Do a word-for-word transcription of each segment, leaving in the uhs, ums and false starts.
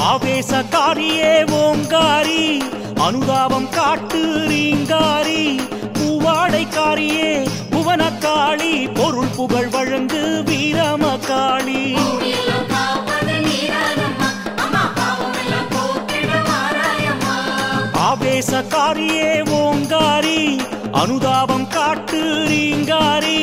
ஆவேசக்காரியே ஓங்காரி அனுதாபம் காட்டு ரீங்காரி பூவாடைக்காரியே புவனக்காளி பொருள் புகழ் வழங்கு வீரமகாளி ஆவேசக்காரியே ஓங்காரி அனுதாபம் காட்டு ரீங்காரி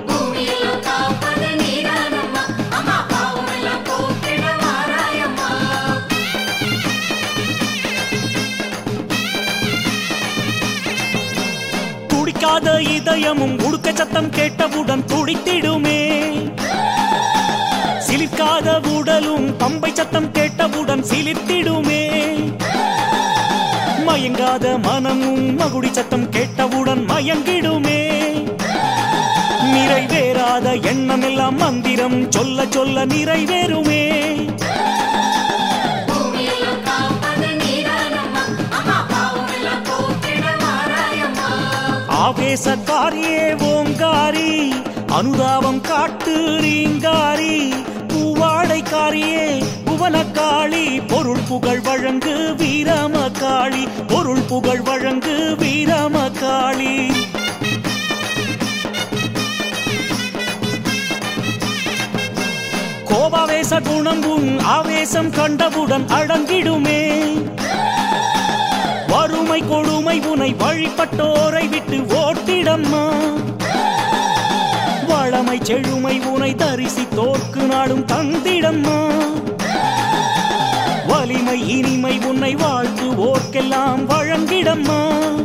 துடிக்காத இதயமும் உடுக்க சத்தம் கேட்டவுடன் துடித்திடுமே சிலிர்க்காத உடலும் பம்பை சத்தம் கேட்டவுடன் சிலிர்த்திடுமே மயங்காத மனமும் மகுடி சத்தம் கேட்டவுடன் மயங்கிடுமே நிறைவேறாத எண்ணம் எல்லாம் மந்திரம் சொல்ல சொல்ல நிறைவேறுமே ஆவேசக்காரியே ஓங்காரி அனுதாபம் காட்டு ரீங்காரி பூவாடைக்காரியே புவனக்காளி பொருள் புகழ் வழங்கு வீரமகாளி பொருள் புகழ் வழங்கு வீரமகாளி கோபாவேச குணம் உன் ஆவேசம் கண்டவுடன் அடங்கிடுமே வறுமை கொடுமை உனை வழிபட்டோரை விட்டு ஓட்டிடம்மா வளமை செழுமை உனை தரிசி தோற்கு நாடும் தந்திடம்மா வலிமை இனிமை உன்னை வாழ்த்து ஓர்க்கெல்லாம் வழங்கிடம்மா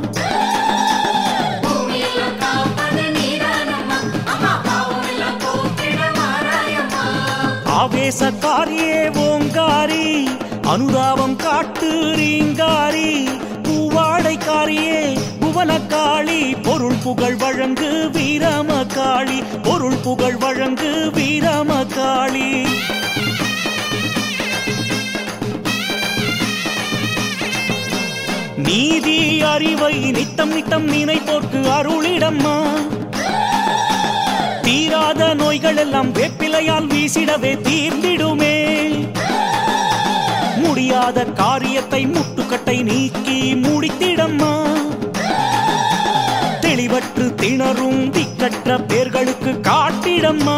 ஆவேசக்காரியே ஓங்காரி அனுதாபம் காட்டு ரீங்காரி பூவாடைக்காரியே புவனக்காளி பொருள் புகழ் வழங்கு வீரமகாளி பொருள் புகழ் வழங்கு வீரமகாளி நீதி அறிவை நித்தம் நித்தம் நினைப்போர்க்கு அருளிடம்மா தீராத நோய்கள் எல்லாம் வேப்பிலையால் வீசிடவே தீர்ந்திடுமே முடியாத காரியத்தை முட்டுக்கட்டை நீக்கி முடித்திடம்மா தெளிவற்று திணறும் திக்கற்ற பேர்களுக்கு காட்டிடம்மா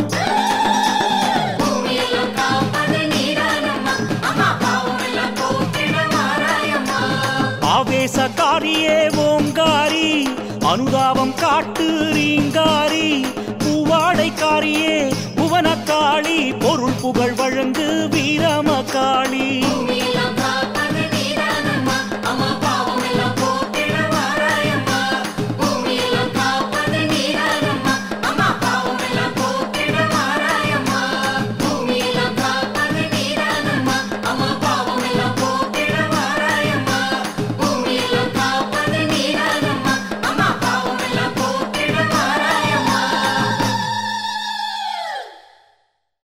ஆவேசக்காரியே ஓங்காரி அனுதாபம் காட்டு ரீங்காரி பூவாடைக்காரியே புவனக்காளி பொருள் புகழ் வழங்கு வீரமகாளி